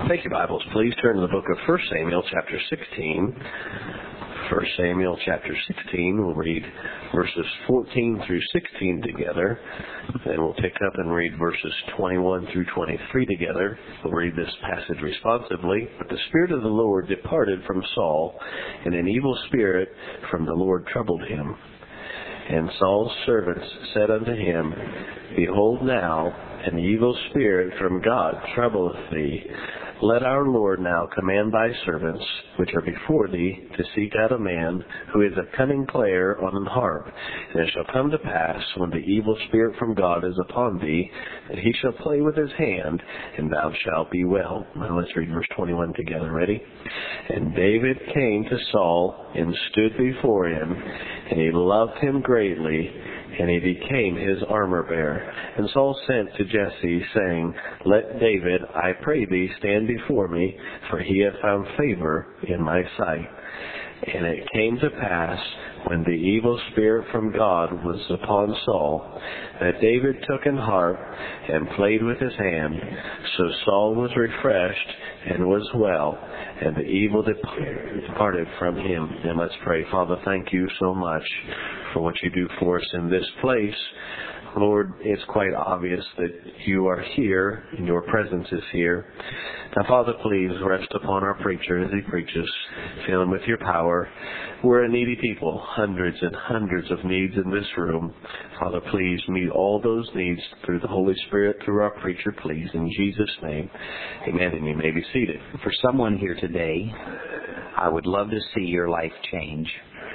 Take your Bibles, please. Turn to the book of 1 Samuel, chapter 16. 1 Samuel, chapter 16. We'll read verses 14 through 16 together. Then we'll pick up and read verses 21 through 23 together. We'll read this passage responsively. But the Spirit of the Lord departed from Saul, and an evil spirit from the Lord troubled him. And Saul's servants said unto him, Behold now, an evil spirit from God troubleth thee. Let our Lord now command thy servants, which are before thee, to seek out a man who is a cunning player on an harp. And it shall come to pass, when the evil spirit from God is upon thee, that he shall play with his hand, and thou shalt be well. Now let's read verse 21 together. Ready? And David came to Saul, and stood before him, and he loved him greatly, and he became his armor-bearer. And Saul sent to Jesse, saying, Let David, I pray thee, stand before me, for he hath found favor in my sight. And it came to pass, when the evil spirit from God was upon Saul, that David took an harp and played with his hand. So Saul was refreshed and was well, and the evil departed from him. And let's pray. Father, thank you so much for what you do for us in this place. Lord, it's quite obvious that you are here and your presence is here. Now, Father, please rest upon our preacher as he preaches. Fill him with your power. We're a needy people, hundreds and hundreds of needs in this room. Father, please meet all those needs through the Holy Spirit, through our preacher, please. In Jesus' name, amen. And you may be seated. For someone here today, I would love to see your life change.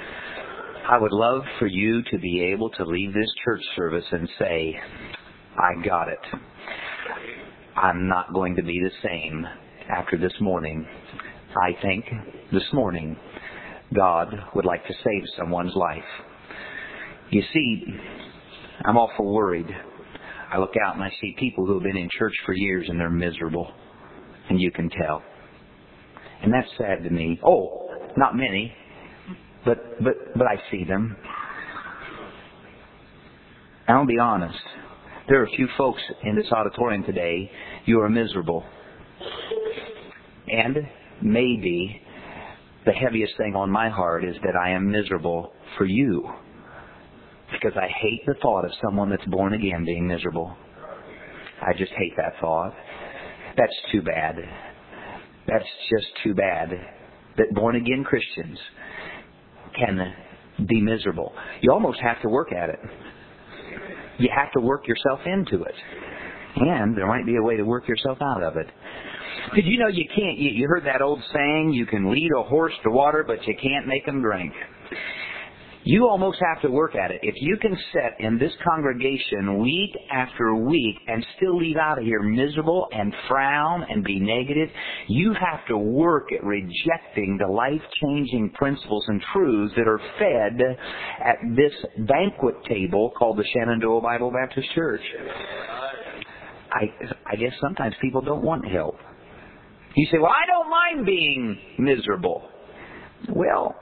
I would love for you to be able to leave this church service and say, I got it. I'm not going to be the same after this morning. I think this morning God would like to save someone's life. You see, I'm awful worried. I look out and I see people who have been in church for years and they're miserable. And you can tell. And that's sad to me. Oh, not many. But I see them. And I'll be honest. There are a few folks in this auditorium today, you are miserable. And maybe the heaviest thing on my heart is that I am miserable for you. Because I hate the thought of someone that's born again being miserable. I just hate that thought. That's too bad. That's just too bad that born again Christians can be miserable. You almost have to work at it. You have to work yourself into it. And there might be a way to work yourself out of it. Did you know you can't, you heard that old saying, you can lead a horse to water, but you can't make him drink. You almost have to work at it. If you can sit in this congregation week after week and still leave out of here miserable and frown and be negative, you have to work at rejecting the life-changing principles and truths that are fed at this banquet table called the Shenandoah Bible Baptist Church. I guess sometimes people don't want help. You say, well, I don't mind being miserable. Well,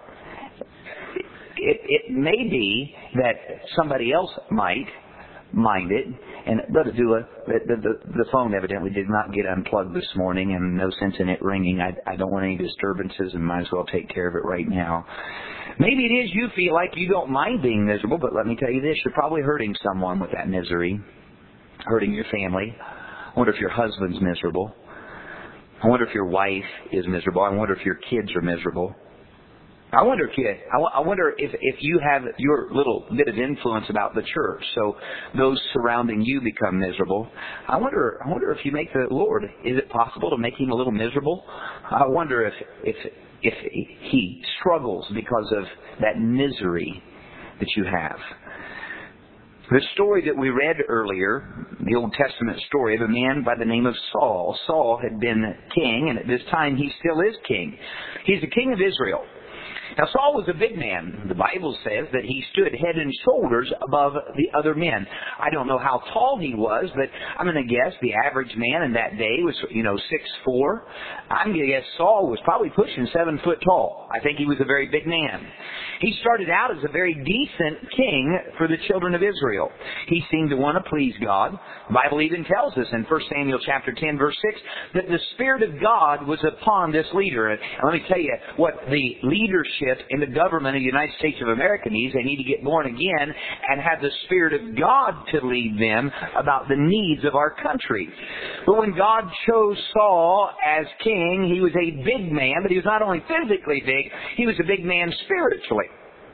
it may be that somebody else might mind it. And Brother Dula, the phone evidently did not get unplugged this morning, and no sense in it ringing. I don't want any disturbances and might as well take care of it right now. Maybe it is you feel like you don't mind being miserable, but let me tell you this, you're probably hurting someone with that misery, hurting your family. I wonder if your husband's miserable. I wonder if your wife is miserable. I wonder if your kids are miserable. I wonder if you have your little bit of influence about the church, so those surrounding you become miserable. I wonder if you make the Lord, is it possible to make him a little miserable? I wonder if he struggles because of that misery that you have. The story that we read earlier, the Old Testament story of a man by the name of Saul. Saul had been king, and at this time he still is king. He's the king of Israel. Now Saul was a big man. The Bible says that he stood head and shoulders above the other men. I don't know how tall he was, but I'm going to guess the average man in that day was, 6'4". I'm going to guess Saul was probably pushing 7 foot tall. I think he was a very big man. He started out as a very decent king for the children of Israel. He seemed to want to please God. The Bible even tells us in 1 Samuel chapter 10, verse 6, that the Spirit of God was upon this leader. And let me tell you what the leadership in the government of the United States of America needs. They need to get born again and have the Spirit of God to lead them about the needs of our country. But when God chose Saul as king, he was a big man, but he was not only physically big, he was a big man spiritually.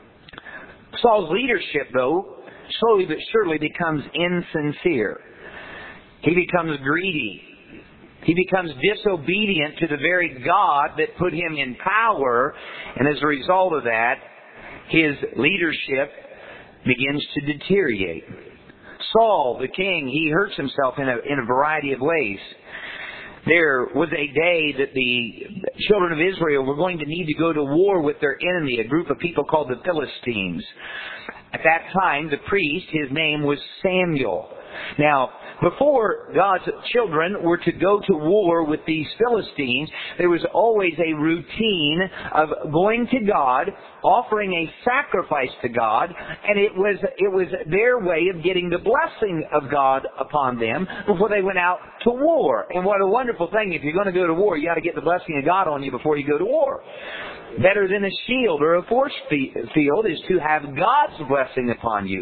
Saul's leadership, though, slowly but surely becomes insincere. He becomes greedy. He becomes disobedient to the very God that put him in power, and as a result of that, his leadership begins to deteriorate. Saul, the king, he hurts himself in a variety of ways. There was a day that the children of Israel were going to need to go to war with their enemy, a group of people called the Philistines. At that time, the priest, his name was Samuel. Now, before God's children were to go to war with these Philistines, there was always a routine of going to God, offering a sacrifice to God, and it was their way of getting the blessing of God upon them before they went out to war. And what a wonderful thing, if you're going to go to war, you got to get the blessing of God on you before you go to war. Better than a shield or a force field is to have God's blessing upon you.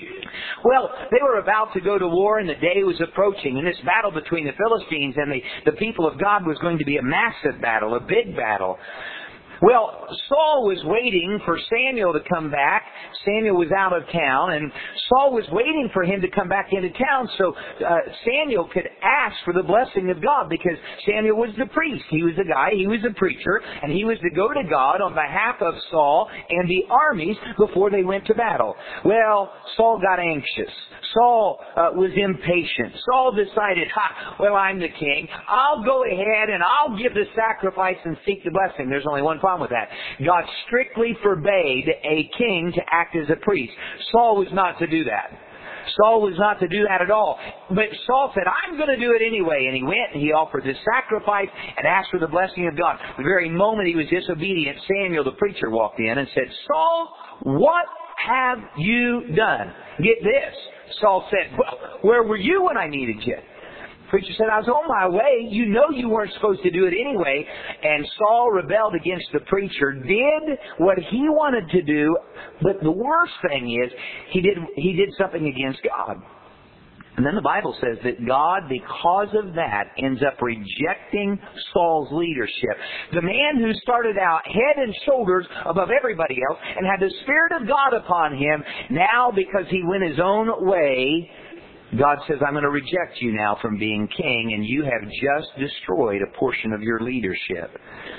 Well, they were about to go to war and the day was approaching, and this battle between the Philistines and the people of God was going to be a massive battle, a big battle. Well, Saul was waiting for Samuel to come back. Samuel was out of town, and Saul was waiting for him to come back into town so Samuel could ask for the blessing of God, because Samuel was the priest. He was the guy, he was the preacher, and he was to go to God on behalf of Saul and the armies before they went to battle. Well, Saul got anxious. Saul was impatient. Saul decided, I'm the king. I'll go ahead and I'll give the sacrifice and seek the blessing. There's only one problem with that. God strictly forbade a king to act as a priest. Saul was not to do that. Saul was not to do that at all. But Saul said, I'm going to do it anyway. And he went and he offered the sacrifice and asked for the blessing of God. The very moment he was disobedient, Samuel the preacher walked in and said, Saul, what have you done? Get this. Saul said, well, where were you when I needed you? The preacher said, I was on my way. You know you weren't supposed to do it anyway. And Saul rebelled against the preacher, did what he wanted to do, but the worst thing is he did something against God. And then the Bible says that God, because of that, ends up rejecting Saul's leadership. The man who started out head and shoulders above everybody else and had the Spirit of God upon him, now because he went his own way, God says, I'm going to reject you now from being king, and you have just destroyed a portion of your leadership.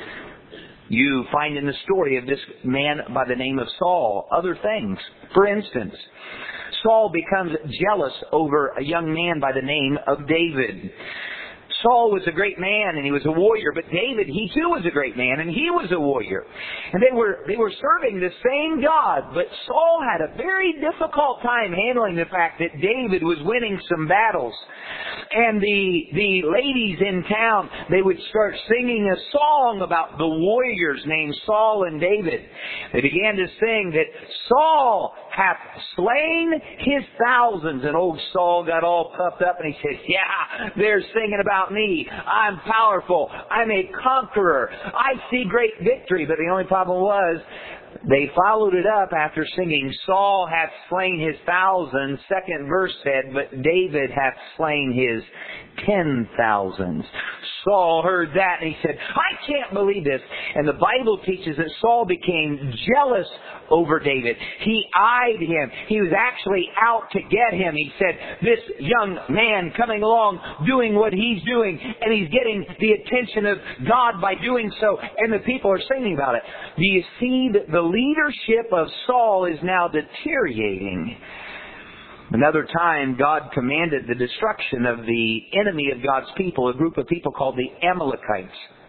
You find in the story of this man by the name of Saul other things. For instance, Saul becomes jealous over a young man by the name of David. Saul was a great man and he was a warrior, but David, he too was a great man and he was a warrior. And they were serving the same God, but Saul had a very difficult time handling the fact that David was winning some battles. And the ladies in town, they would start singing a song about the warriors named Saul and David. They began to sing that Saul hath slain his thousands. And old Saul got all puffed up and he said, yeah, they're singing about me. I'm powerful. I'm a conqueror. I see great victory. But the only problem was they followed it up after singing, Saul hath slain his thousands. Second verse said, but David hath slain his 10,000s. Saul heard that and he said, I can't believe this. And the Bible teaches that Saul became jealous over David. He eyed him. He was actually out to get him. He said, this young man coming along doing what he's doing, and he's getting the attention of God by doing so, and the people are singing about it. Do you see that the leadership of Saul is now deteriorating? Another time, God commanded the destruction of the enemy of God's people, a group of people called the Amalekites.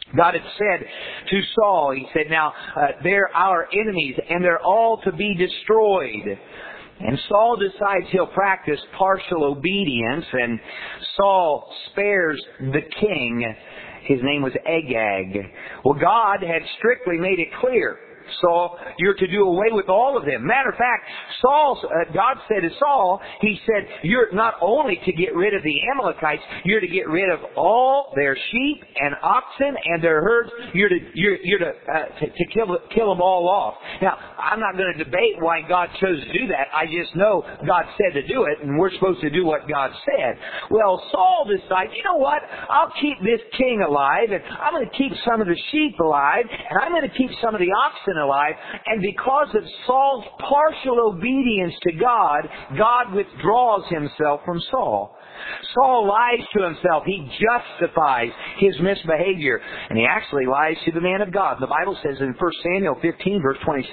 God had said to Saul, He said, now, they're our enemies and they're all to be destroyed. And Saul decides he'll practice partial obedience, and Saul spares the king. His name was Agag. Well, God had strictly made it clear, Saul, you're to do away with all of them. Matter of fact, God said to Saul, He said, you're not only to get rid of the Amalekites, you're to get rid of all their sheep and oxen and their herds. You're to kill them all off. Now, I'm not going to debate why God chose to do that. I just know God said to do it, and we're supposed to do what God said. Well, Saul decided, you know what? I'll keep this king alive, and I'm going to keep some of the sheep alive, and I'm going to keep some of the oxen alive. And because of Saul's partial obedience to God, God withdraws Himself from Saul. Saul lies to himself. He justifies his misbehavior. And he actually lies to the man of God. The Bible says in 1 Samuel 15, verse 26,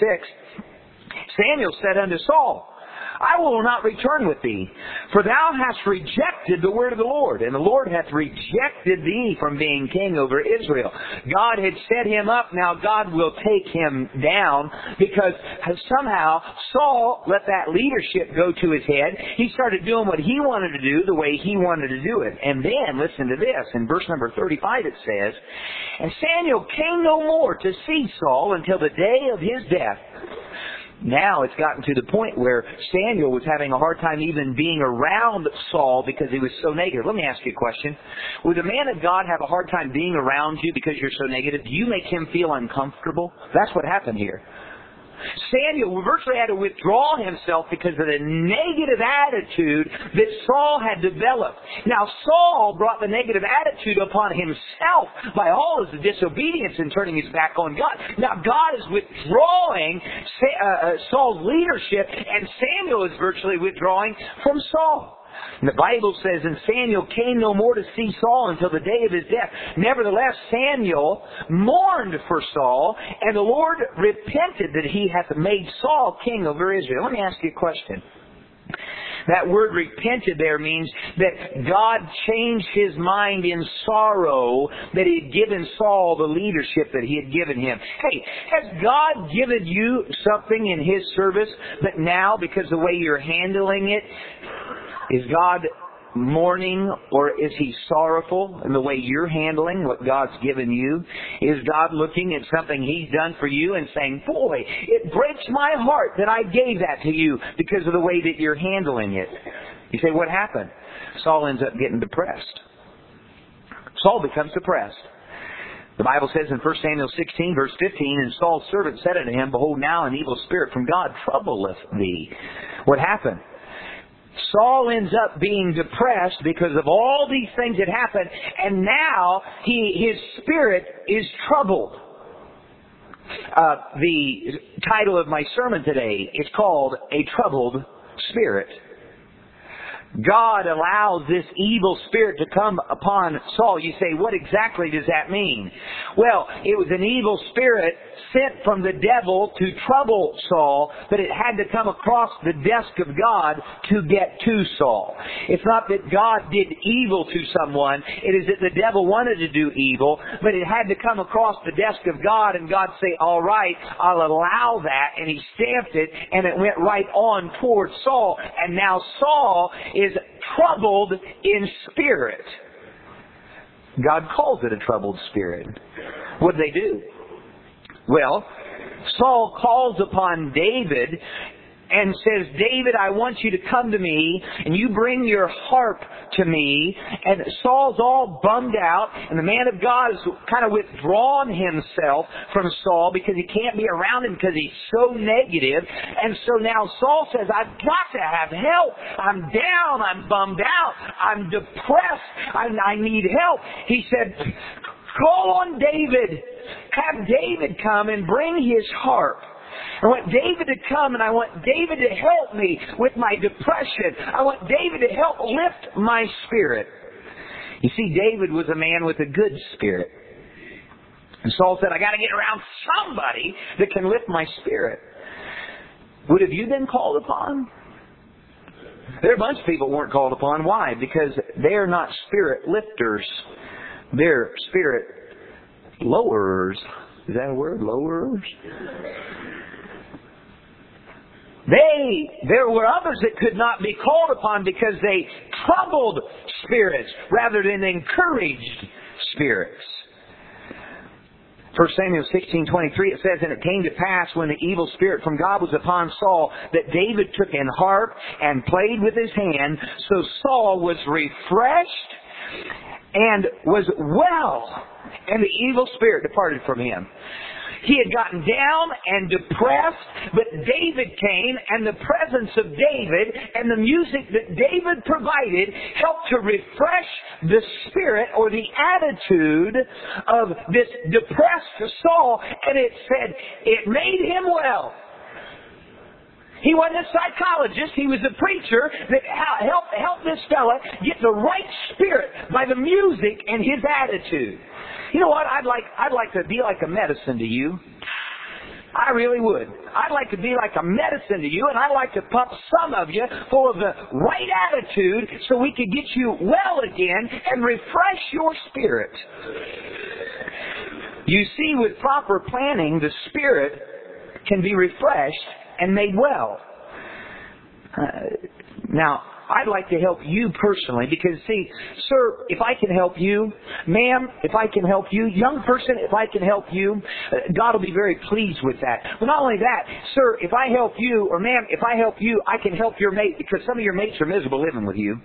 Samuel said unto Saul, I will not return with thee, for thou hast rejected the word of the Lord, and the Lord hath rejected thee from being king over Israel. God had set him up, now God will take him down, because somehow Saul let that leadership go to his head. He started doing what he wanted to do the way he wanted to do it. And then, listen to this, in verse number 35 it says, And Samuel came no more to see Saul until the day of his death. Now it's gotten to the point where Samuel was having a hard time even being around Saul because he was so negative. Let me ask you a question. Would a man of God have a hard time being around you because you're so negative? Do you make him feel uncomfortable? That's what happened here. Samuel virtually had to withdraw himself because of the negative attitude that Saul had developed. Now, Saul brought the negative attitude upon himself by all his disobedience and turning his back on God. Now, God is withdrawing Saul's leadership, and Samuel is virtually withdrawing from Saul. And the Bible says, And Samuel came no more to see Saul until the day of his death. Nevertheless, Samuel mourned for Saul, and the Lord repented that he hath made Saul king over Israel. Let me ask you a question. That word repented there means that God changed His mind in sorrow that He had given Saul the leadership that He had given him. Hey, has God given you something in His service, but now, because of the way you're handling it, is God mourning, or is He sorrowful in the way you're handling what God's given you? Is God looking at something He's done for you and saying, boy, it breaks my heart that I gave that to you because of the way that you're handling it? You say, what happened? Saul ends up getting depressed. Saul becomes depressed. The Bible says in 1 Samuel 16, verse 15, And Saul's servant said unto him, Behold, now an evil spirit from God troubleth thee. What happened? Saul ends up being depressed because of all these things that happened, and now his spirit is troubled. The title of my sermon today is called A Troubled Spirit. God allows this evil spirit to come upon Saul. You say, what exactly does that mean? Well, it was an evil spirit sent from the devil to trouble Saul, but it had to come across the desk of God to get to Saul. It's not that God did evil to someone. It is that the devil wanted to do evil, but it had to come across the desk of God, and God say, all right, I'll allow that. And He stamped it, and it went right on toward Saul. And now Saul is troubled in spirit. God calls it a troubled spirit. What did they do? Well, Saul calls upon David and says, David, I want you to come to me, and you bring your harp to me. And Saul's all bummed out, and the man of God has kind of withdrawn himself from Saul because he can't be around him because he's so negative. And so now Saul says, I've got to have help. I'm down. I'm bummed out. I'm depressed. I need help. He said, call on David. Have David come and bring his harp. I want David to come, and I want David to help me with my depression. I want David to help lift my spirit. You see, David was a man with a good spirit. And Saul said, I got to get around somebody that can lift my spirit. Would have you been called upon? There are a bunch of people who weren't called upon. Why? Because they're not spirit lifters. They're spirit lowerers. Is that a word? Lowerers? There were others that could not be called upon because they troubled spirits rather than encouraged spirits. 1 Samuel 16:23, it says, "And it came to pass when the evil spirit from God was upon Saul, that David took an harp and played with his hand. So Saul was refreshed and was well, and the evil spirit departed from him." He had gotten down and depressed, but David came, and the presence of David and the music that David provided helped to refresh the spirit or the attitude of this depressed Saul, and it said it made him well. He wasn't a psychologist. He was a preacher that helped this fella get the right spirit by the music and his attitude. You know what? I'd like to be like a medicine to you. I really would. I'd like to be like a medicine to you, and I'd like to pump some of you full of the right attitude so we could get you well again and refresh your spirit. You see, with proper planning, the spirit can be refreshed and made well. Now, I'd like to help you personally because, see, sir, if I can help you, ma'am, if I can help you, young person, if I can help you, God will be very pleased with that. But not only that, sir, if I help you, or ma'am, if I help you, I can help your mate because some of your mates are miserable living with you.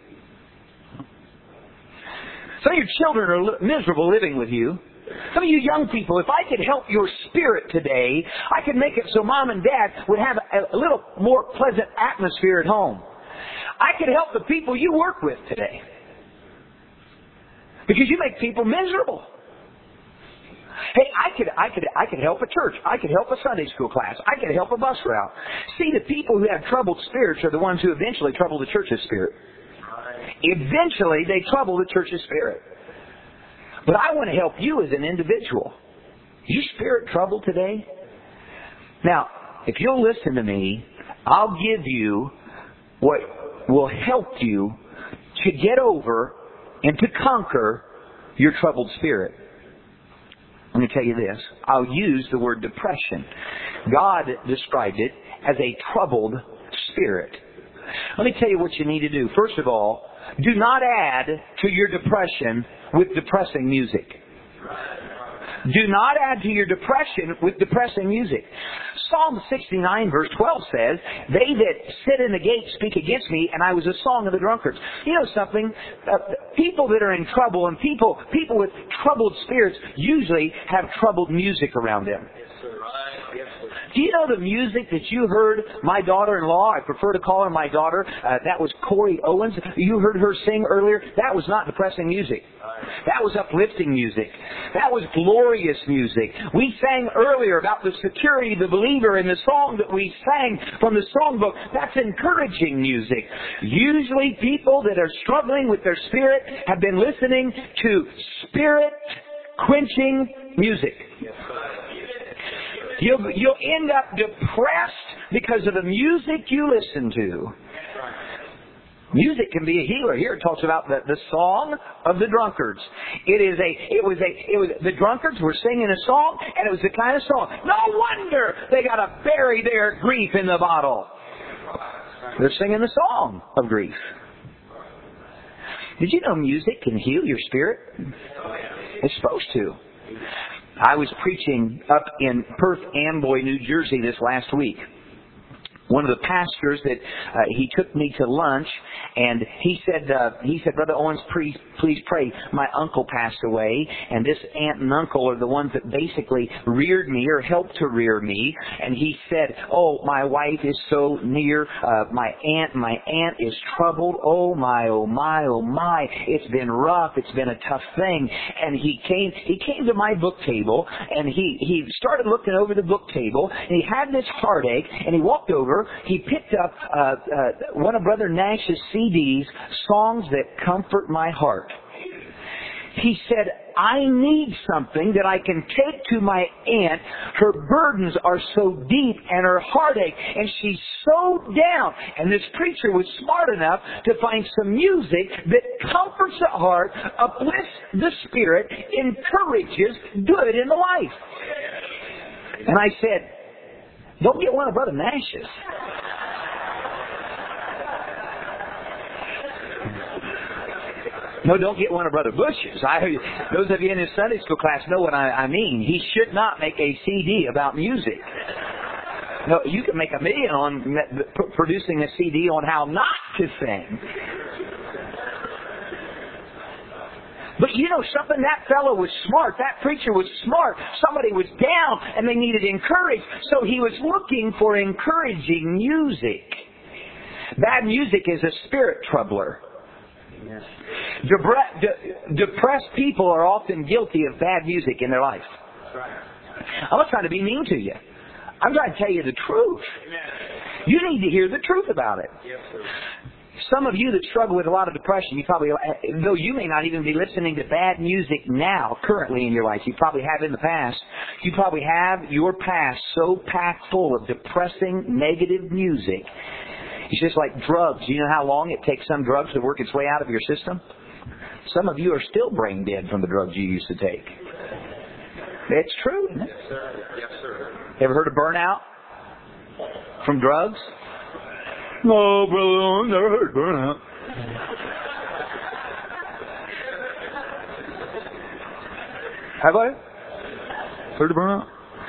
Some of your children are miserable living with you. Some of you young people, if I could help your spirit today, I could make it so mom and dad would have a little more pleasant atmosphere at home. I could help the people you work with today. Because you make people miserable. Hey, I could help a church. I could help a Sunday school class. I could help a bus route. See, the people who have troubled spirits are the ones who eventually trouble the church's spirit. Eventually, they trouble the church's spirit. But I want to help you as an individual. Is your spirit troubled today? Now, if you'll listen to me, I'll give you what will help you to get over and to conquer your troubled spirit. Let me tell you this. I'll use the word depression. God described it as a troubled spirit. Let me tell you what you need to do. First of all, do not add to your depression with depressing music. Do not add to your depression with depressing music. Psalm 69 verse 12 says, "They that sit in the gate speak against me, and I was a song of the drunkards." You know something? People that are in trouble and people with troubled spirits usually have troubled music around them. Do you know the music that you heard my daughter-in-law, I prefer to call her my daughter, that was Corey Owens, you heard her sing earlier? That was not depressing music. That was uplifting music. That was glorious music. We sang earlier about the security of the believer in the song that we sang from the songbook. That's encouraging music. Usually people that are struggling with their spirit have been listening to spirit-quenching music. You'll end up depressed because of the music you listen to. Music can be a healer. Here it talks about the song of the drunkards. The drunkards were singing a song, and it was the kind of song. No wonder they got to bury their grief in the bottle. They're singing the song of grief. Did you know music can heal your spirit? It's supposed to. I was preaching up in Perth Amboy, New Jersey this last week. One of the pastors that he took me to lunch, and he said, "Brother Owens, please pray. My uncle passed away, and this aunt and uncle are the ones that basically reared me or helped to rear me." And he said, "Oh, my wife is so near. My aunt is troubled. Oh my, oh my, oh my. It's been rough. It's been a tough thing." And he came to my book table, and he started looking over the book table, and he had this heartache, and he walked over. He picked up one of Brother Nash's CDs, Songs That Comfort My Heart. He said, I need something that I can take to my aunt. Her burdens are so deep and her heartache, and she's so down. And this preacher was smart enough to find some music that comforts the heart, uplifts the spirit, encourages good in the life. And I said, don't get one of Brother Nash's. No, don't get one of Brother Bush's. Those of you in his Sunday school class know what I mean. He should not make a CD about music. No, you can make $1 million on producing a CD on how not to sing. But you know something? That fellow was smart. That preacher was smart. Somebody was down and they needed encouraged. So he was looking for encouraging music. Bad music is a spirit troubler. Yes. Depressed people are often guilty of bad music in their life. I'm not trying to be mean to you. I'm trying to tell you the truth. You need to hear the truth about it. Some of you that struggle with a lot of depression, you probably, though you may not even be listening to bad music now, currently in your life, you probably have in the past, you probably have your past so packed full of depressing, negative music. It's just like drugs. You know how long it takes some drugs to work its way out of your system? Some of you are still brain dead from the drugs you used to take. It's true, isn't it? Yes, sir. Yes, sir. Ever heard of burnout from drugs? No, brother, I've never heard of burnout. Have I? Heard of burnout?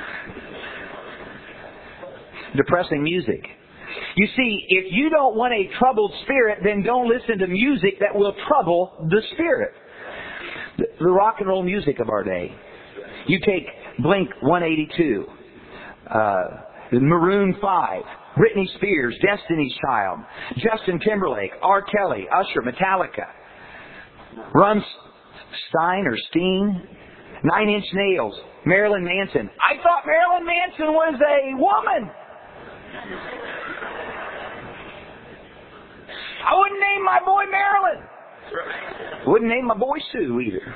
Depressing music. You see, if you don't want a troubled spirit, then don't listen to music that will trouble the spirit. The rock and roll music of our day. You take Blink 182, Maroon 5, Britney Spears, Destiny's Child, Justin Timberlake, R. Kelly, Usher, Metallica, Rammstein or Steen, 9 Inch Nails, Marilyn Manson. I thought Marilyn Manson was a woman. I wouldn't name my boy Marilyn. Wouldn't name my boy Sue either.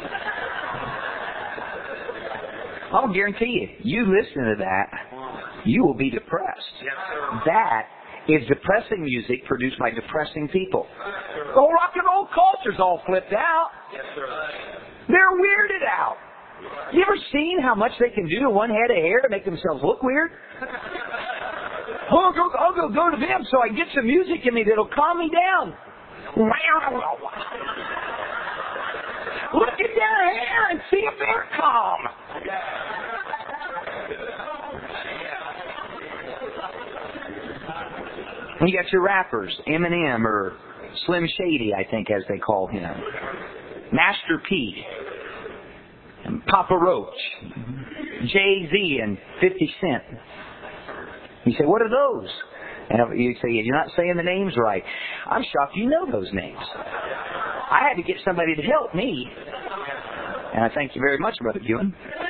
I'll guarantee you listen to that, you will be depressed. That is depressing music produced by depressing people. The whole rock and roll culture's all flipped out. They're weirded out. You ever seen how much they can do to one head of hair to make themselves look weird? I'll go to them so I can get some music in me that'll calm me down. Look at their hair and see if they're calm. You got your rappers, Eminem or Slim Shady, I think, as they call him, Master P, and Papa Roach, Jay-Z, and 50 Cent. You say, what are those? And you say, you're not saying the names right. I'm shocked you know those names. I had to get somebody to help me. And I thank you very much, Brother Ewan.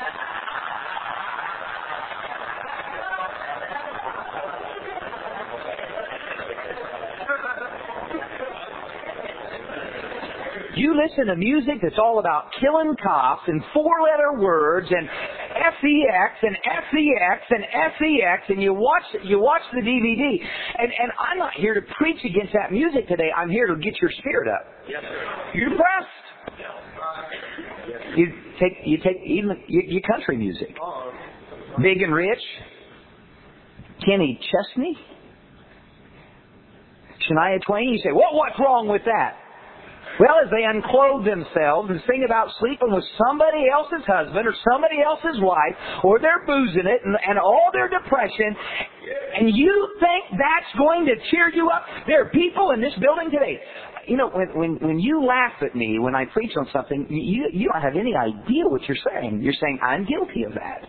You listen to music that's all about killing cops and 4-letter words and F-E-X and F-E-X and F-E-X, and you watch the DVD. And I'm not here to preach against that music today. I'm here to get your spirit up. Yes, sir. You're depressed. You take even your country music. Big and Rich, Kenny Chesney, Shania Twain. You say, well, what's wrong with that? Well, as they unclothe themselves and sing about sleeping with somebody else's husband or somebody else's wife, or they're boozing it and all their depression, and you think that's going to cheer you up? There are people in this building today. You know, when you laugh at me when I preach on something, you don't have any idea what you're saying. You're saying, I'm guilty of that.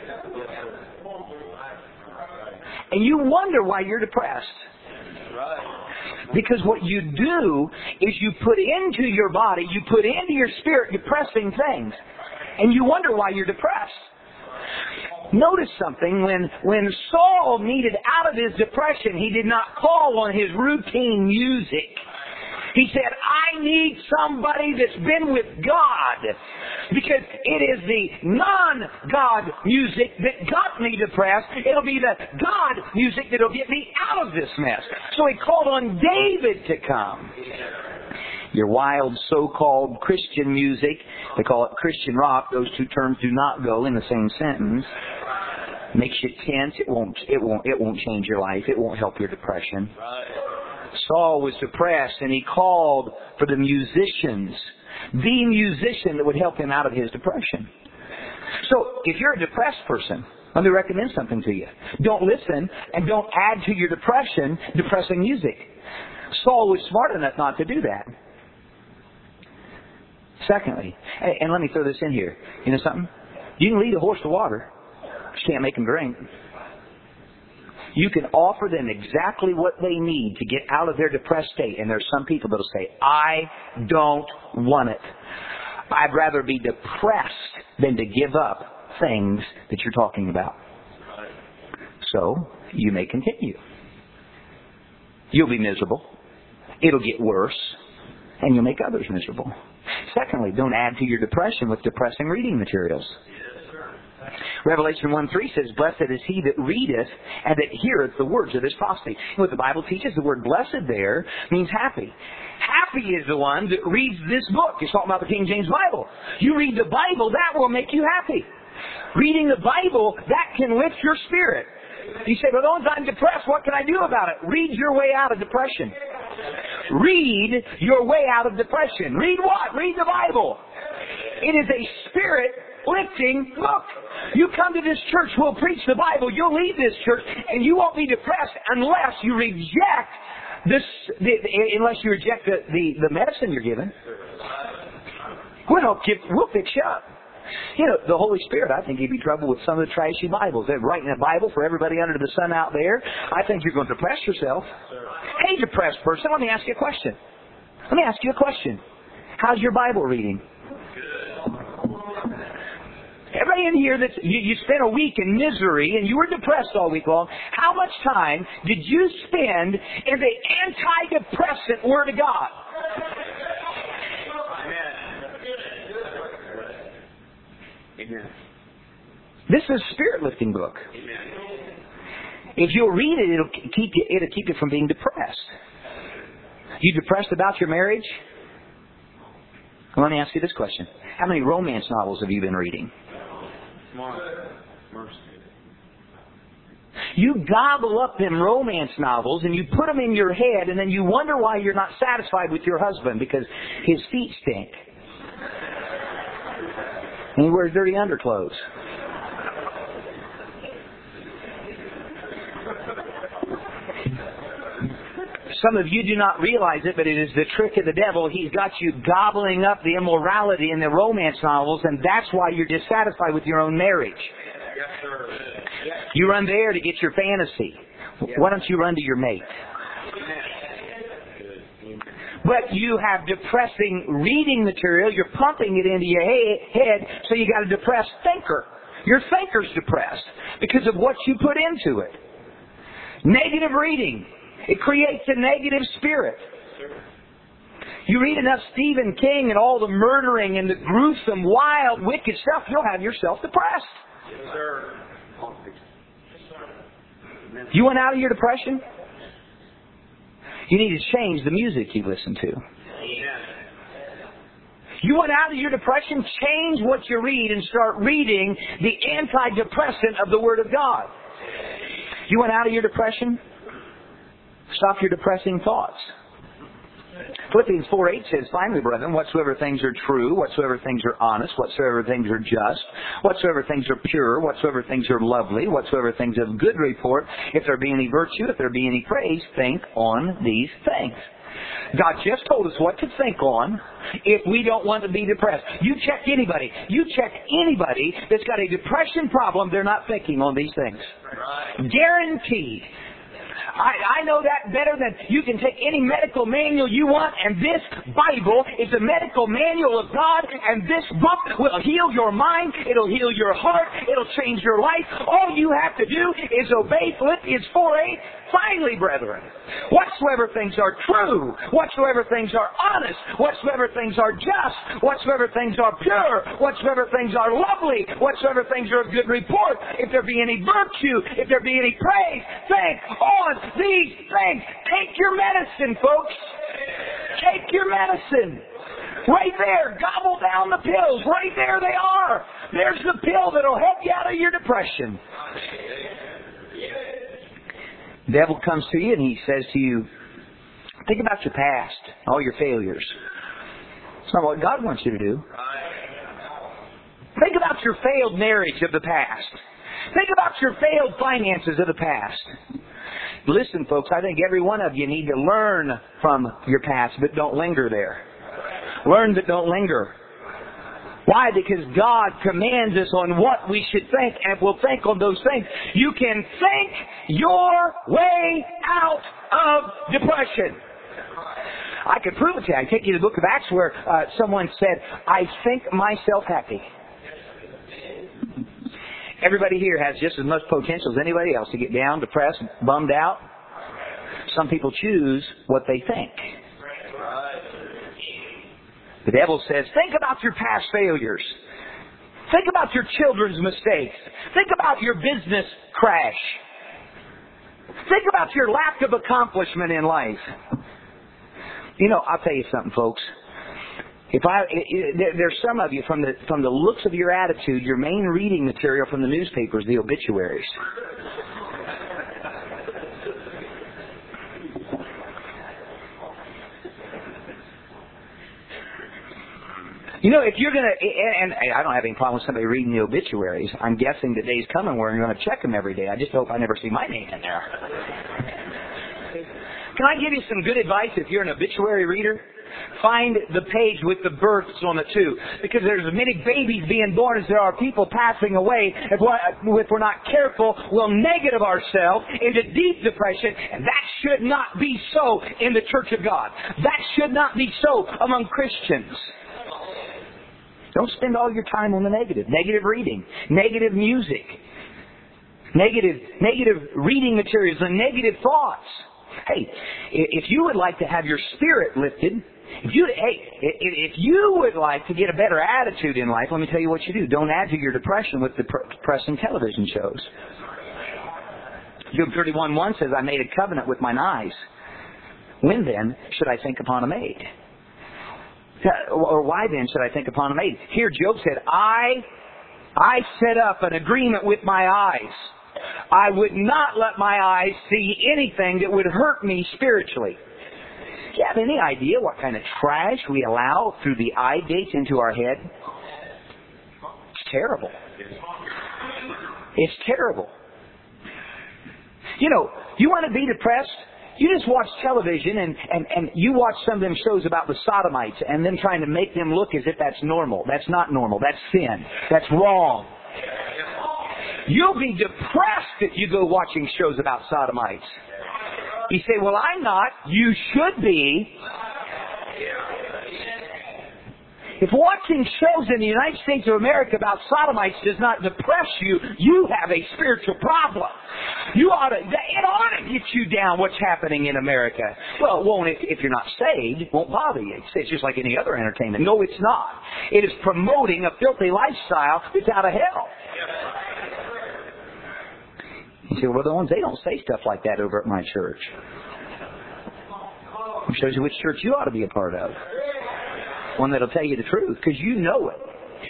And you wonder why you're depressed. Because what you do is you put into your body, you put into your spirit depressing things. And you wonder why you're depressed. Notice something. When Saul needed out of his depression, he did not call on his routine music. He said, I need somebody that's been with God, because it is the non-God music that got me depressed. It'll be the God music that'll get me out of this mess. So he called on David to come. Your wild so-called Christian music, they call it Christian rock. Those two terms do not go in the same sentence. Makes you tense. It won't change your life. It won't help your depression. Saul was depressed, and he called for the musicians, the musician that would help him out of his depression. So, if you're a depressed person, let me recommend something to you. Don't listen and don't add to your depression depressing music. Saul was smart enough not to do that. Secondly, and let me throw this in here. You know something? You can lead a horse to water, but you can't make him drink. You can offer them exactly what they need to get out of their depressed state. And there's some people that will say, I don't want it. I'd rather be depressed than to give up things that you're talking about. So, you may continue. You'll be miserable. It'll get worse. And you'll make others miserable. Secondly, don't add to your depression with depressing reading materials. Revelation 1:3 says, Blessed is he that readeth and that heareth the words of this prophecy. And what the Bible teaches, the word blessed there means happy. Happy is the one that reads this book. It's talking about the King James Bible. You read the Bible, that will make you happy. Reading the Bible, that can lift your spirit. You say, well, once I'm depressed, what can I do about it? Read your way out of depression. Read your way out of depression. Read what? Read the Bible. It is a spirit-lifting book. You come to this church, we'll preach the Bible, you'll leave this church, and you won't be depressed unless you reject the medicine you're given. We'll fix you up. You know, the Holy Spirit, I think he'd be trouble with some of the trashy Bibles. They're writing a Bible for everybody under the sun out there. I think you're going to depress yourself. Hey, depressed person, let me ask you a question. How's your Bible reading? Everybody in here that you spent a week in misery and you were depressed all week long, how much time did you spend in the antidepressant Word of God? Amen. This is a spirit-lifting book. Amen. If you'll read it, it'll keep you from being depressed. You depressed about your marriage? Well, let me ask you this question. How many romance novels have you been reading? You gobble up them romance novels and you put them in your head, and then you wonder why you're not satisfied with your husband because his feet stink. And he wears dirty underclothes. Some of you do not realize it, but it is the trick of the devil. He's got you gobbling up the immorality in the romance novels, and that's why you're dissatisfied with your own marriage. Yes, sir. You run there to get your fantasy. Why don't you run to your mate? But you have depressing reading material. You're pumping it into your head, so you got a depressed thinker. Your thinker's depressed because of what you put into it. Negative reading. It creates a negative spirit. You read enough Stephen King and all the murdering and the gruesome, wild, wicked stuff, you'll have yourself depressed. Yes, sir. You want out of your depression? You need to change the music you listen to. You want out of your depression? Change what you read and start reading the antidepressant of the Word of God. You want out of your depression? Stop your depressing thoughts. Philippians 4:8 says, Finally, brethren, whatsoever things are true, whatsoever things are honest, whatsoever things are just, whatsoever things are pure, whatsoever things are lovely, whatsoever things of good report, if there be any virtue, if there be any praise, think on these things. God just told us what to think on if we don't want to be depressed. You check anybody that's got a depression problem, they're not thinking on these things. Guaranteed. I know that better than you can take any medical manual you want, and this Bible is a medical manual of God, and this book will heal your mind, it'll heal your heart, it'll change your life. All you have to do is obey Philippians 4:8. Finally, brethren, whatsoever things are true, whatsoever things are honest, whatsoever things are just, whatsoever things are pure, whatsoever things are lovely, whatsoever things are of good report, if there be any virtue, if there be any praise, think on these things. Take your medicine, folks. Take your medicine. Right there, gobble down the pills. Right there they are. There's the pill that'll help you out of your depression. The devil comes to you and he says to you, think about your past, all your failures. It's not what God wants you to do. Think about your failed marriage of the past. Think about your failed finances of the past. Listen, folks, I think every one of you need to learn from your past, but don't linger there. Learn, but don't linger. Why? Because God commands us on what we should think, and we'll think on those things. You can think your way out of depression. I could prove it to you. I can take you to the book of Acts where someone said, I think myself happy. Everybody here has just as much potential as anybody else to get down, depressed, bummed out. Some people choose what they think. The devil says, think about your past failures. Think about your children's mistakes. Think about your business crash. Think about your lack of accomplishment in life. You know, I'll tell you something, folks. There's some of you, from the looks of your attitude, your main reading material from the newspapers, the obituaries. You know, if you're going to, and I don't have any problem with somebody reading the obituaries. I'm guessing the day's coming where I'm going to check them every day. I just hope I never see my name in there. Can I give you some good advice if you're an obituary reader? Find the page with the births on it too. Because there's as many babies being born as there are people passing away. If we're not careful, we'll negative ourselves into deep depression. And that should not be so in the Church of God. That should not be so among Christians. Don't spend all your time on the negative. Negative reading. Negative music. Negative reading materials and negative thoughts. Hey, if you would like to have your spirit lifted, if you would like to get a better attitude in life, let me tell you what you do. Don't add to your depression with depressing television shows. Job 31:1 says, I made a covenant with mine eyes. When then should I think upon a maid? Or why then should I think upon a maid? Here Job said, I set up an agreement with my eyes. I would not let my eyes see anything that would hurt me spiritually. Do you have any idea what kind of trash we allow through the eye gates into our head? It's terrible. It's terrible. You know, you want to be depressed? You just watch television and you watch some of them shows about the sodomites and them trying to make them look as if that's normal. That's not normal. That's sin. That's wrong. You'll be depressed if you go watching shows about sodomites. You say, well, I'm not. You should be. If watching shows in the United States of America about sodomites does not depress you, you have a spiritual problem. It ought to get you down what's happening in America. Well, it won't if you're not saved. It won't bother you. It's just like any other entertainment. No, it's not. It is promoting a filthy lifestyle that's out of hell. You say, well, they don't say stuff like that over at my church. It shows you which church you ought to be a part of. One that'll tell you the truth, because you know it.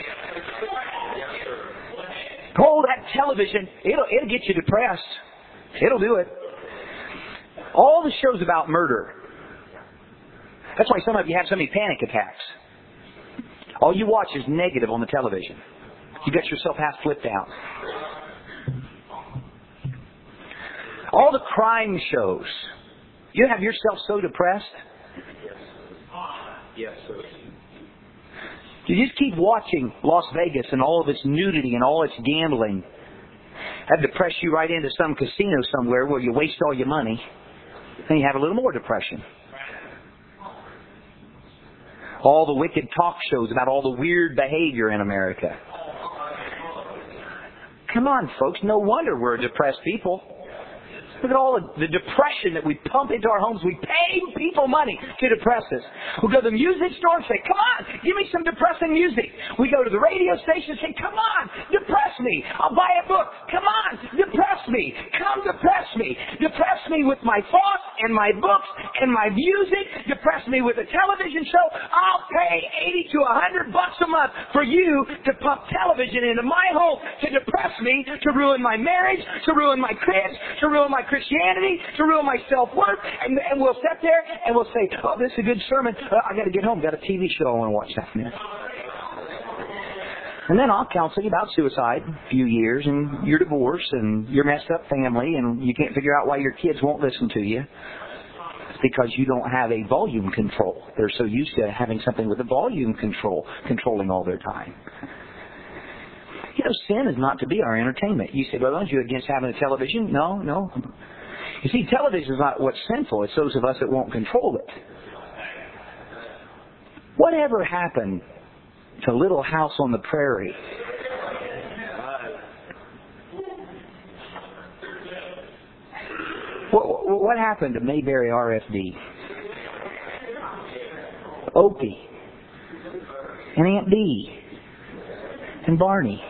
Oh, that television, it'll get you depressed. It'll do it. All the shows about murder. That's why some of you have so many panic attacks. All you watch is negative on the television. You got yourself half flipped out. All the crime shows. You have yourself so depressed. Yes, sir. You just keep watching Las Vegas and all of its nudity and all its gambling. That'd depress you right into some casino somewhere where you waste all your money. Then you have a little more depression. All the wicked talk shows about all the weird behavior in America. Come on, folks. No wonder we're depressed people. Look at all the depression that we pump into our homes. We pay people money to depress us. We go to the music store and say, come on, give me some depressing music. We go to the radio station and say, come on, depress me. I'll buy a book. Come on, depress me. Come depress me. Depress me with my thoughts and my books and my music. Depress me with a television show. I'll pay $80 to $100 a month for you to pump television into my home to depress me, to ruin my marriage, to ruin my kids, to ruin my Christianity, to ruin my self-worth, and we'll sit there and we'll say, oh, this is a good sermon. I got to get home. Got a TV show I want to watch that minute. And then I'll counsel you about suicide, a few years, and your divorce, and your messed up family, and you can't figure out why your kids won't listen to you. It's because you don't have a volume control. They're so used to having something with a volume control, controlling all their time. You know, sin is not to be our entertainment. You say, well, aren't you against having a television? No. You see, television is not what's sinful. It's those of us that won't control it. Whatever happened to Little House on the Prairie? What happened to Mayberry RFD? Opie? And Aunt Bee? And Barney?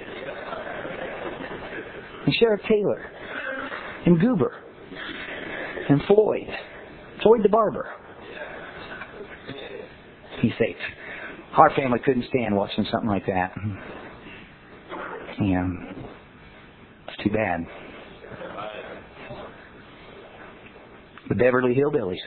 And Sheriff Taylor, and Goober, and Floyd the barber. He's safe. Our family couldn't stand watching something like that. Yeah, it's too bad. The Beverly Hillbillies.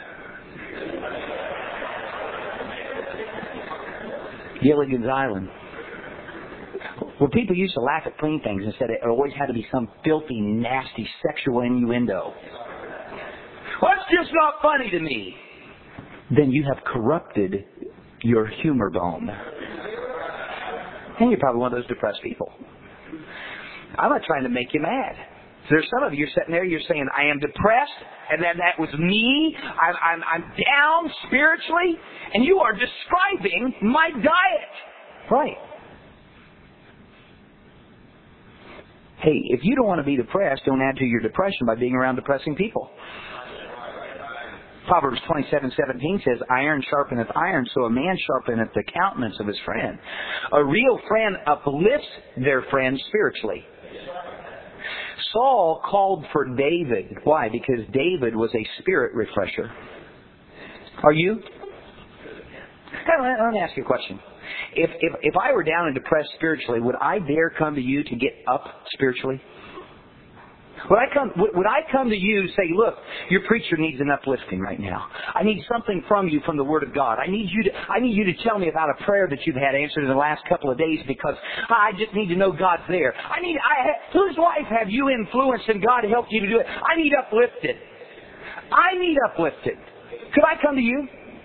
Gilligan's Island. Where people used to laugh at clean things and said it always had to be some filthy, nasty sexual innuendo. Well, that's just not funny to me. Then you have corrupted your humor bone. And you're probably one of those depressed people. I'm not trying to make you mad. There's some of you sitting there, you're saying, I am depressed, and then that was me. I'm down spiritually, and you are describing my diet. Right. Hey, if you don't want to be depressed, don't add to your depression by being around depressing people. Proverbs 27:17 says, iron sharpeneth iron, so a man sharpeneth the countenance of his friend. A real friend uplifts their friend spiritually. Saul called for David. Why? Because David was a spirit refresher. Are you? Let me ask you a question. If I were down and depressed spiritually, would I dare come to you to get up spiritually? Would I come to you and say, look, your preacher needs an uplifting right now. I need something from you from the Word of God. I need you to tell me about a prayer that you've had answered in the last couple of days because I just need to know God's there. Whose life have you influenced and God helped you to do it? I need uplifted. Could I come to you?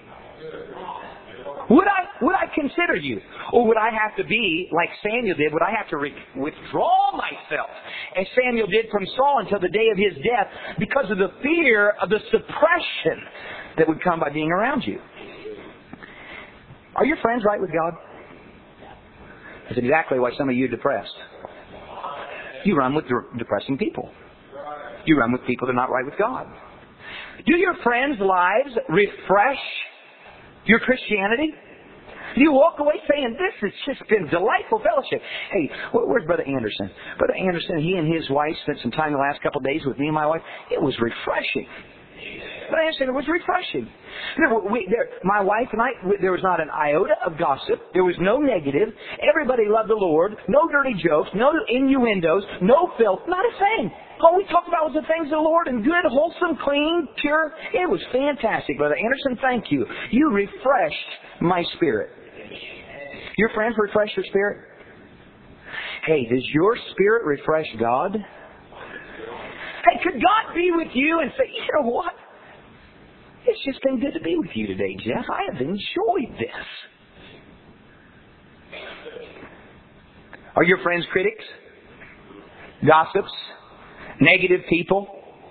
Would I consider you? Or would I have to be like Samuel did? Would I have to withdraw myself as Samuel did from Saul until the day of his death because of the fear of the suppression that would come by being around you? Are your friends right with God? That's exactly why some of you are depressed. You run with depressing people. You run with people that are not right with God. Do your friends' lives refresh your Christianity? Do you walk away saying, this has just been delightful fellowship? Hey, where's Brother Anderson? Brother Anderson, he and his wife spent some time the last couple of days with me and my wife. It was refreshing. Brother Anderson, it was refreshing. My wife and I, there was not an iota of gossip. There was no negative. Everybody loved the Lord. No dirty jokes. No innuendos. No filth. Not a thing. All we talked about was the things of the Lord and good, wholesome, clean, pure. It was fantastic, Brother Anderson. Thank you. You refreshed my spirit. Your friends refresh your spirit? Hey, does your spirit refresh God? Hey, could God be with you and say, you know what? It's just been good to be with you today, Jeff. I have enjoyed this. Are your friends critics? gossips, negative people.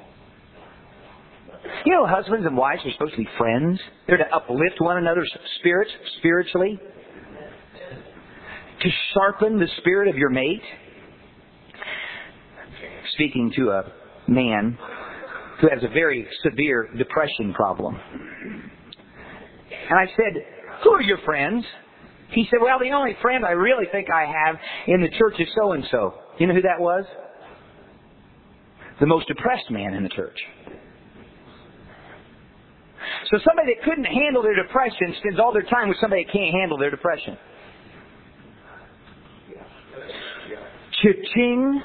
You know, husbands and wives are supposed to be friends. They're to uplift one another's spirits spiritually. To sharpen the spirit of your mate. Speaking to a man who has a very severe depression problem. And I said, who are your friends? He said, well, the only friend I really think I have in the church is so-and-so. You know who that was? The most depressed man in the church. So somebody that couldn't handle their depression spends all their time with somebody that can't handle their depression. Cha-ching.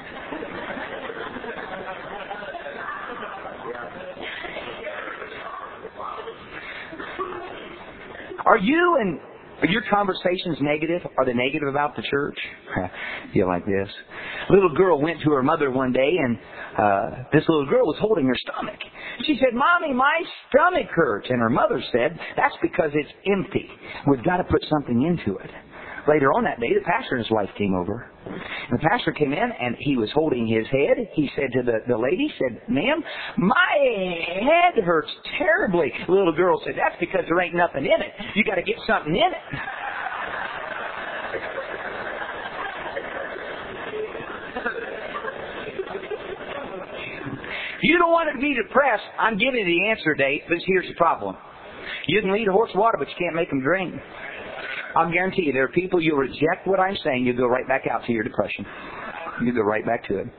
Are your conversations negative? Are they negative about the church? You like this? A little girl went to her mother one day, and this little girl was holding her stomach. She said, Mommy, my stomach hurts. And her mother said, that's because it's empty. We've got to put something into it. Later on that day, the pastor and his wife came over. And the pastor came in, and he was holding his head. He said to the lady, ma'am, my head hurts terribly. The little girl said, that's because there ain't nothing in it. You got to get something in it. You don't want to be depressed. I'm giving you the answer, Dave, but here's the problem. You can lead a horse to water, but you can't make them drink. I'll guarantee you, there are people, you'll reject what I'm saying, you'll go right back out to your depression. You'll go right back to it.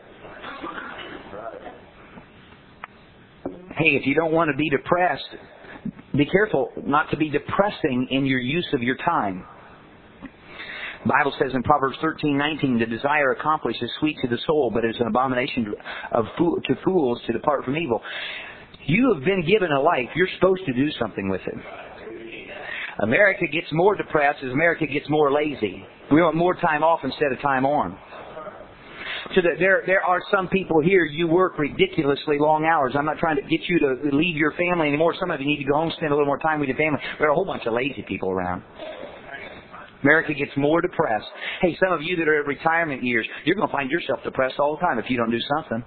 Hey, if you don't want to be depressed, be careful not to be depressing in your use of your time. The Bible says in Proverbs 13:19, the desire accomplished is sweet to the soul, but it's an abomination to fools to depart from evil. You have been given a life. You're supposed to do something with it. America gets more depressed as America gets more lazy. We want more time off instead of time on. So that there are some people here, you work ridiculously long hours. I'm not trying to get you to leave your family anymore. Some of you need to go home and spend a little more time with your family. There are a whole bunch of lazy people around. America gets more depressed. Hey, some of you that are at retirement years, you're going to find yourself depressed all the time if you don't do something.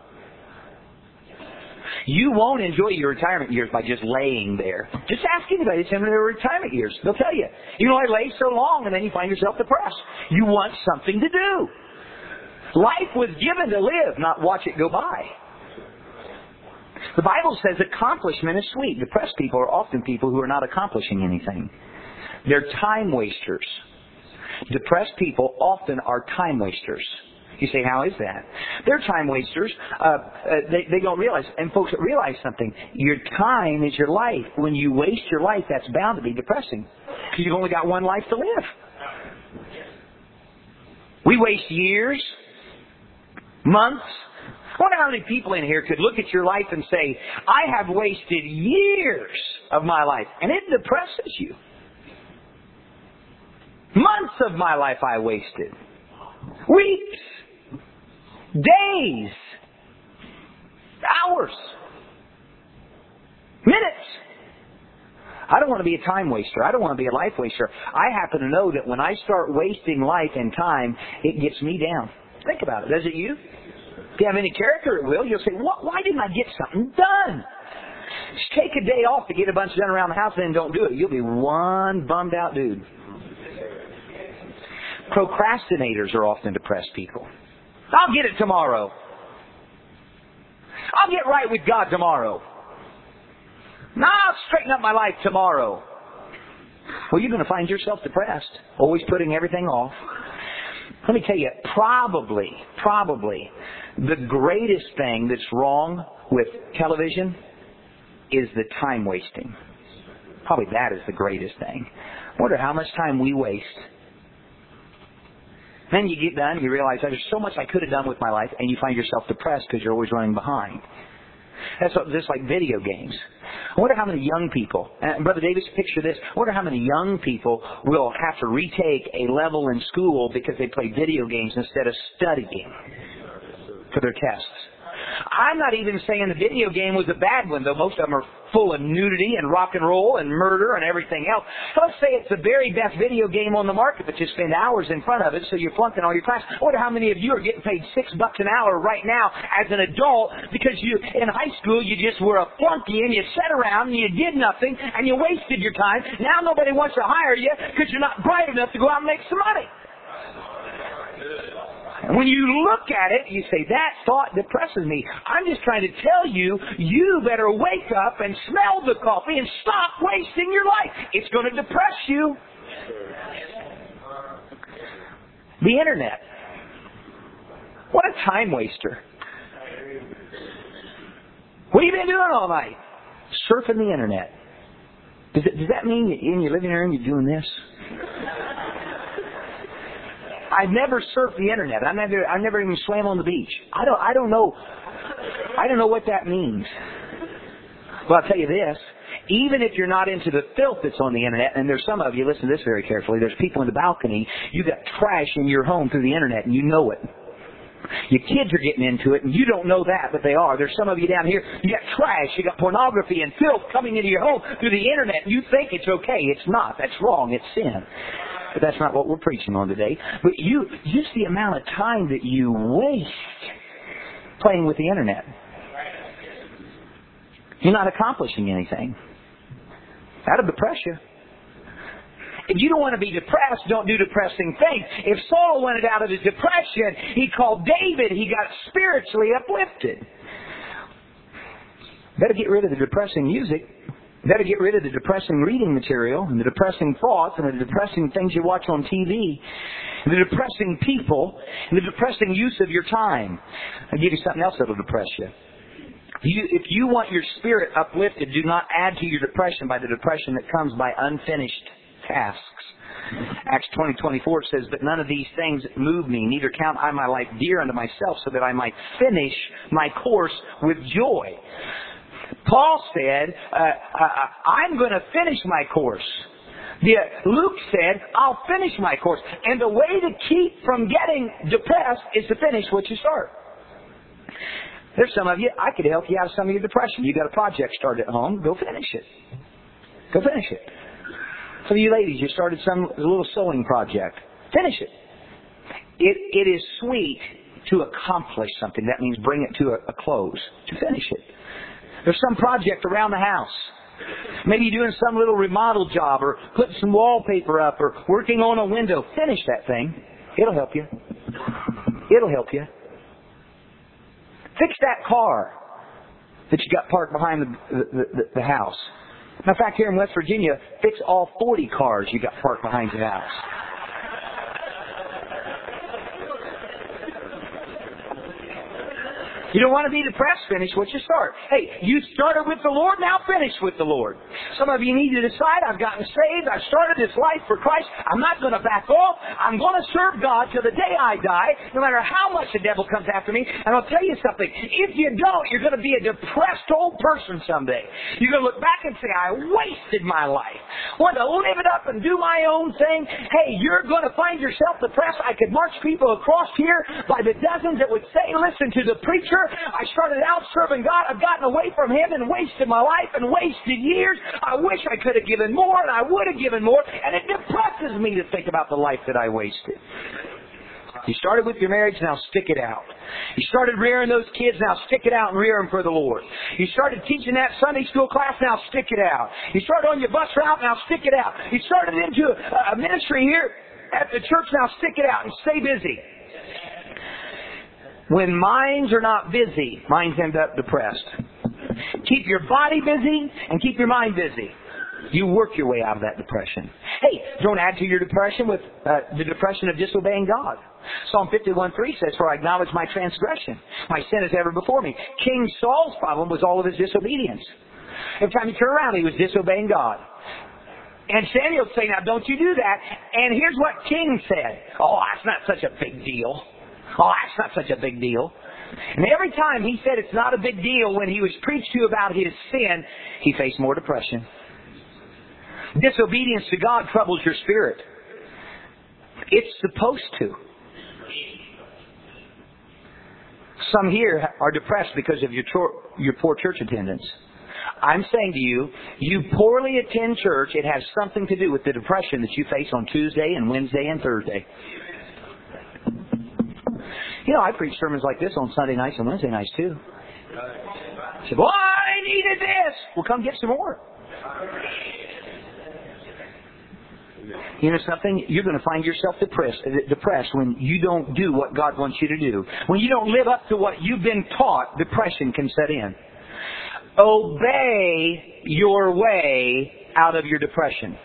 You won't enjoy your retirement years by just laying there. Just ask anybody that's in their retirement years. They'll tell you. You know, I lay so long, and then you find yourself depressed. You want something to do. Life was given to live, not watch it go by. The Bible says accomplishment is sweet. Depressed people are often people who are not accomplishing anything. They're time wasters. Depressed people often are time wasters. You say, how is that? They're time wasters. They don't realize. And folks, realize something. Your time is your life. When you waste your life, that's bound to be depressing. Because you've only got one life to live. We waste years, months. I wonder how many people in here could look at your life and say, I have wasted years of my life. And it depresses you. Months of my life I wasted. Weeks. Days. Hours. Minutes. I don't want to be a time waster. I don't want to be a life waster. I happen to know that when I start wasting life and time, it gets me down. Think about it. Does it you? If you have any character, it will. You'll say, why didn't I get something done? Just take a day off to get a bunch done around the house and then don't do it. You'll be one bummed out dude. Procrastinators are often depressed people. I'll get it tomorrow. I'll get right with God tomorrow. No, I'll straighten up my life tomorrow. Well, you're going to find yourself depressed, always putting everything off. Let me tell you, probably the greatest thing that's wrong with television is the time wasting. Probably that is the greatest thing. I wonder how much time we waste. Then you get done, you realize there's so much I could have done with my life, and you find yourself depressed because you're always running behind. That's just like video games. I wonder how many young people, and Brother Davis, picture this, I wonder how many young people will have to retake a level in school because they play video games instead of studying for their tests. I'm not even saying the video game was a bad one, though most of them are full of nudity and rock and roll and murder and everything else. So let's say it's the very best video game on the market, but you spend hours in front of it, so you're flunking all your class. I wonder how many of you are getting paid $6 an hour right now as an adult because you, in high school, you just were a flunky and you sat around and you did nothing and you wasted your time. Now nobody wants to hire you because you're not bright enough to go out and make some money. And when you look at it, you say, that thought depresses me. I'm just trying to tell you, you better wake up and smell the coffee and stop wasting your life. It's going to depress you. The Internet. What a time waster. What have you been doing all night? Surfing the Internet. Does that mean in your living room you're doing this? I've never surfed the Internet. I've never even swam on the beach. I don't know what that means. Well, I'll tell you this. Even if you're not into the filth that's on the Internet, and there's some of you, listen to this very carefully, there's people in the balcony, you got trash in your home through the Internet, and you know it. Your kids are getting into it, and you don't know that, but they are. There's some of you down here, you got trash, you got pornography and filth coming into your home through the Internet, and you think it's okay. It's not. That's wrong. It's sin. But that's not what we're preaching on today. But just the amount of time that you waste playing with the Internet. You're not accomplishing anything. That'll depress you. If you don't want to be depressed, don't do depressing things. If Saul wanted out of his depression, he called David. He got spiritually uplifted. Better get rid of the depressing music. Better get rid of the depressing reading material and the depressing thoughts and the depressing things you watch on TV, and the depressing people, and the depressing use of your time. I'll give you something else that'll depress you. If you want your spirit uplifted, do not add to your depression by the depression that comes by unfinished tasks. Acts 20:24 says, but none of these things move me, neither count I my life dear unto myself, so that I might finish my course with joy. Paul said, I'm going to finish my course. Luke said, I'll finish my course. And the way to keep from getting depressed is to finish what you start. There's some of you, I could help you out of some of your depression. You got a project started at home, go finish it. Go finish it. Some of you ladies, you started some little sewing project. Finish it. It is sweet to accomplish something. That means bring it to a close. To finish it. There's some project around the house. Maybe you're doing some little remodel job or putting some wallpaper up or working on a window. Finish that thing. It'll help you. It'll help you. Fix that car that you got parked behind the house. Matter of fact, here in West Virginia, fix all 40 cars you got parked behind your house. You don't want to be depressed, finish what you start. Hey, you started with the Lord, now finish with the Lord. Some of you need to decide, I've gotten saved, I've started this life for Christ, I'm not going to back off, I'm going to serve God till the day I die, no matter how much the devil comes after me. And I'll tell you something, if you don't, you're going to be a depressed old person someday. You're going to look back and say, I wasted my life. Want to live it up and do my own thing? Hey, you're going to find yourself depressed. I could march people across here by the dozens that would say, listen to the preacher, I started out serving God. I've gotten away from Him and wasted my life and wasted years. I wish I could have given more and I would have given more. And it depresses me to think about the life that I wasted. You started with your marriage, now stick it out. You started rearing those kids, now stick it out and rear them for the Lord. You started teaching that Sunday school class, now stick it out. You started on your bus route, now stick it out. You started into a ministry here at the church, now stick it out and stay busy. When minds are not busy, minds end up depressed. Keep your body busy and keep your mind busy. You work your way out of that depression. Hey, don't add to your depression with the depression of disobeying God. Psalm 51:3 says, for I acknowledge my transgression. My sin is ever before me. King Saul's problem was all of his disobedience. Every time he turned around, he was disobeying God. And Samuel would say, now don't you do that. And here's what King said. Oh, that's not such a big deal. Oh, that's not such a big deal. And every time he said it's not a big deal, when he was preached to about his sin, he faced more depression. Disobedience to God troubles your spirit. It's supposed to. Some here are depressed because of your poor church attendance. I'm saying to you, you poorly attend church, it has something to do with the depression that you face on Tuesday and Wednesday and Thursday. You know, I preach sermons like this on Sunday nights and Wednesday nights too. I said, well, I needed this. Well, come get some more. You know something? You're going to find yourself depressed when you don't do what God wants you to do. When you don't live up to what you've been taught, depression can set in. Obey your way out of your depression.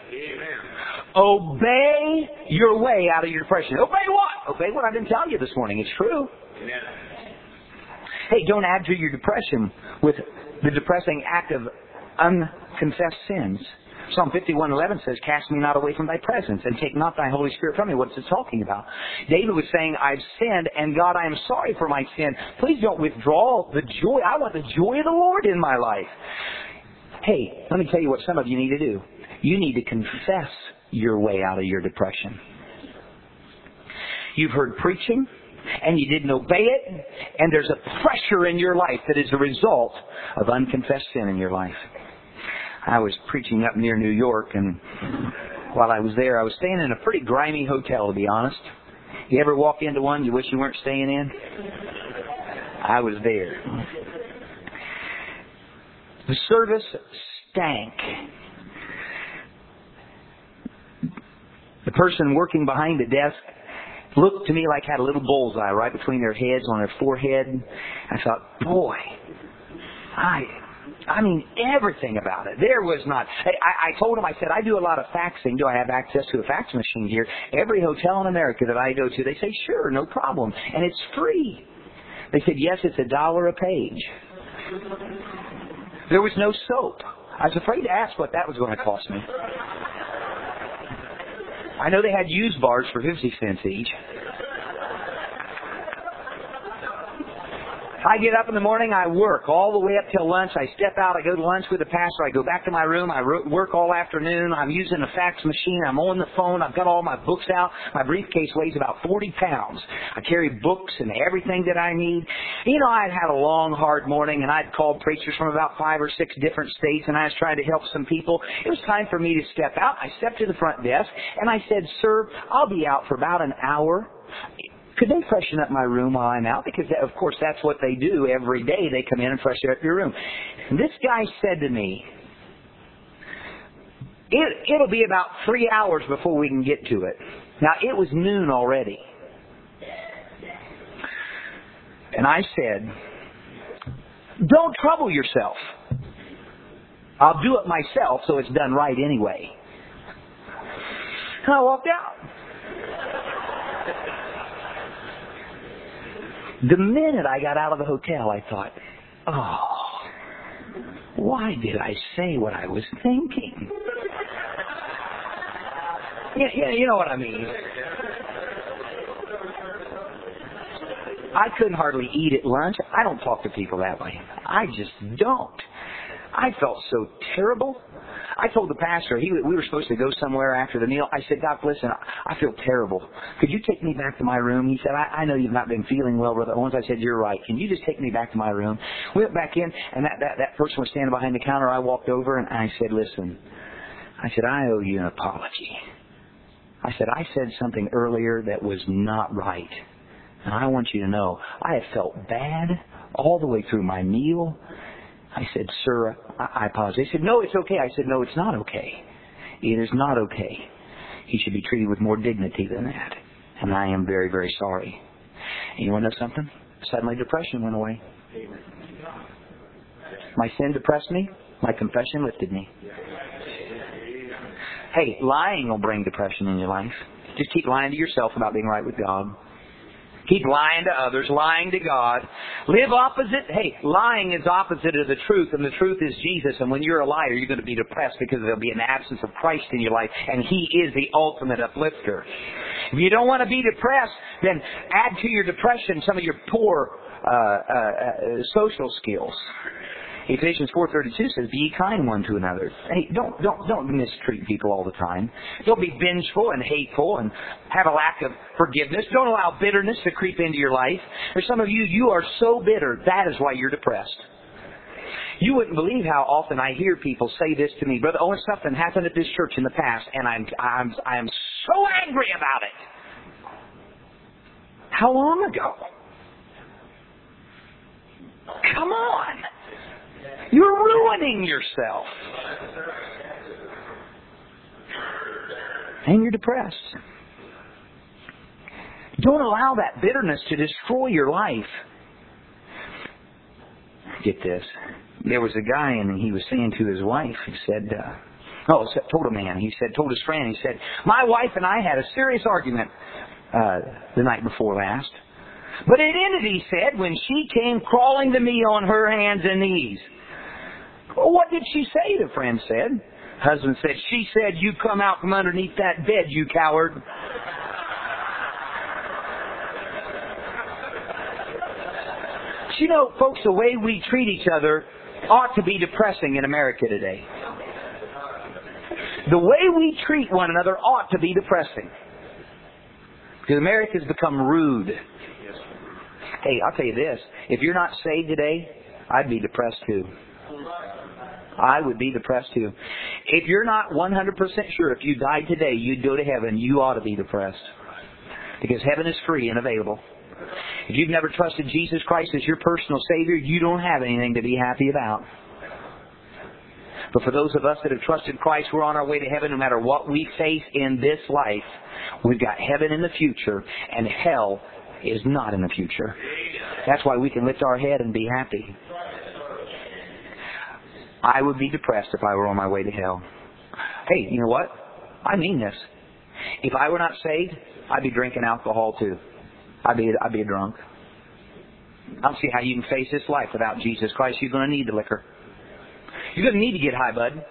Obey your way out of your depression. Obey what? Obey what I've been telling you this morning. It's true. Hey, don't add to your depression with the depressing act of unconfessed sins. Psalm 51:11 says, cast me not away from thy presence, and take not thy Holy Spirit from me. What's it talking about? David was saying, I've sinned, and God, I am sorry for my sin. Please don't withdraw the joy. I want the joy of the Lord in my life. Hey, let me tell you what some of you need to do. You need to confess your way out of your depression. You've heard preaching, and you didn't obey it, and there's a pressure in your life that is a result of unconfessed sin in your life. I was preaching up near New York, and while I was there, I was staying in a pretty grimy hotel, to be honest. You ever walk into one you wish you weren't staying in? I was there. The service stank. The person working behind the desk looked to me like had a little bullseye right between their heads on their forehead. I thought, boy, I mean, everything about it. There was not... I told him, I said, I do a lot of faxing. Do I have access to a fax machine here? Every hotel in America that I go to, they say, sure, no problem. And it's free. They said, yes, it's $1 a page. There was no soap. I was afraid to ask what that was going to cost me. I know they had used bars for 50 cents each. I get up in the morning, I work all the way up till lunch. I step out, I go to lunch with the pastor, I go back to my room, I work all afternoon. I'm using a fax machine, I'm on the phone, I've got all my books out. My briefcase weighs about 40 pounds. I carry books and everything that I need. You know, I'd had a long, hard morning, and I'd called preachers from about 5 or 6 different states, and I was trying to help some people. It was time for me to step out. I stepped to the front desk, and I said, sir, I'll be out for about an hour. Could they freshen up my room while I'm out? Because, of course, that's what they do every day. They come in and freshen up your room. And this guy said to me, it'll be about 3 hours before we can get to it. Now, it was noon already. And I said, don't trouble yourself. I'll do it myself so it's done right anyway. And I walked out. The minute I got out of the hotel, I thought, oh, why did I say what I was thinking? You know what I mean. I couldn't hardly eat at lunch. I don't talk to people that way. I just don't. I felt so terrible. I told the pastor, we were supposed to go somewhere after the meal. I said, Doc, listen, I feel terrible. Could you take me back to my room? He said, I know you've not been feeling well, Brother Owens. I said, you're right. Can you just take me back to my room? We went back in, and that person was standing behind the counter. I walked over, and I said, listen, I said, I owe you an apology. I said, I said something earlier that was not right. And I want you to know, I have felt bad all the way through my meal. I said, sir, I apologize. He said, no, it's okay. I said, no, it's not okay. It is not okay. He should be treated with more dignity than that. And I am very, very sorry. And you want to know something? Suddenly depression went away. My sin depressed me. My confession lifted me. Hey, lying will bring depression in your life. Just keep lying to yourself about being right with God. Keep lying to others, lying to God. Live opposite. Hey, lying is opposite of the truth, and the truth is Jesus. And when you're a liar, you're going to be depressed because there'll be an absence of Christ in your life, and He is the ultimate uplifter. If you don't want to be depressed, then add to your depression some of your poor social skills. Ephesians 4:32 says, "Be ye kind one to another." Hey, don't mistreat people all the time. Don't be vengeful and hateful and have a lack of forgiveness. Don't allow bitterness to creep into your life. There's some of you are so bitter. That is why you're depressed. You wouldn't believe how often I hear people say this to me, "Brother Owen, something happened at this church in the past, and I'm so angry about it." How long ago? Come on. You're ruining yourself. And you're depressed. Don't allow that bitterness to destroy your life. Get this. There was a guy and he was saying to his wife, he said, told a man, told his friend, he said, "My wife and I had a serious argument the night before last. But it ended," he said, "when she came crawling to me on her hands and knees." "Well, what did she say?" the friend said. Husband said, "She said, 'You come out from underneath that bed, you coward.'" You know, folks, the way we treat each other ought to be depressing in America today. The way we treat one another ought to be depressing. Because America's become rude. Hey, I'll tell you this. If you're not saved today, I'd be depressed too. I would be depressed too. If you're not 100% sure if you died today you'd go to heaven, you ought to be depressed. Because heaven is free and available. If you've never trusted Jesus Christ as your personal Savior, you don't have anything to be happy about. But for those of us that have trusted Christ, we're on our way to heaven no matter what we face in this life. We've got heaven in the future, and hell is not in the future. That's why we can lift our head and be happy. I would be depressed if I were on my way to hell. Hey, you know what? I mean this. If I were not saved, I'd be drinking alcohol too. I'd be a drunk. I don't see how you can face this life without Jesus Christ. You're going to need the liquor. You're going to need to get high, bud.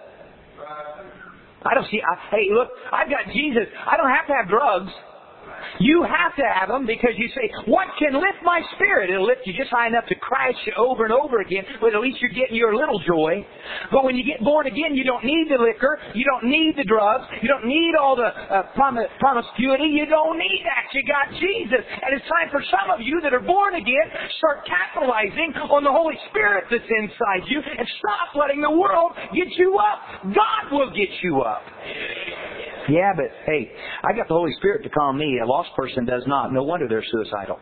Hey, look, I've got Jesus. I don't have to have drugs. You have to have them because you say, "What can lift my spirit?" It'll lift you just high enough to crash over and over again, but at least you're getting your little joy. But when you get born again, you don't need the liquor. You don't need the drugs. You don't need all the promiscuity. You don't need that. You got Jesus. And it's time for some of you that are born again, start capitalizing on the Holy Spirit that's inside you and stop letting the world get you up. God will get you up. Yeah, but hey, I got the Holy Spirit to calm me. A lost person does not. No wonder they're suicidal.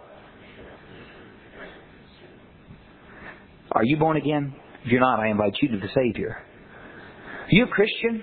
Are you born again? If you're not, I invite you to the Savior. Are you a Christian?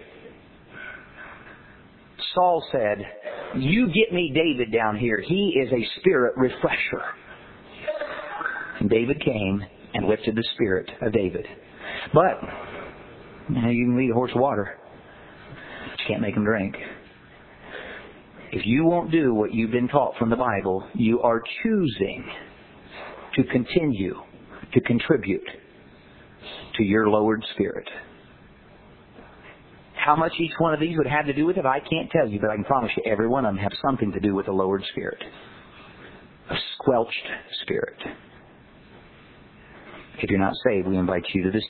Saul said, "You get me David down here. He is a spirit refresher." And David came and lifted the spirit of David. But you can lead a horse to water. You can't make him drink. If you won't do what you've been taught from the Bible, you are choosing to continue to contribute to your lowered spirit. How much each one of these would have to do with it, I can't tell you, but I can promise you every one of them have something to do with a lowered spirit. A squelched spirit. If you're not saved, we invite you to this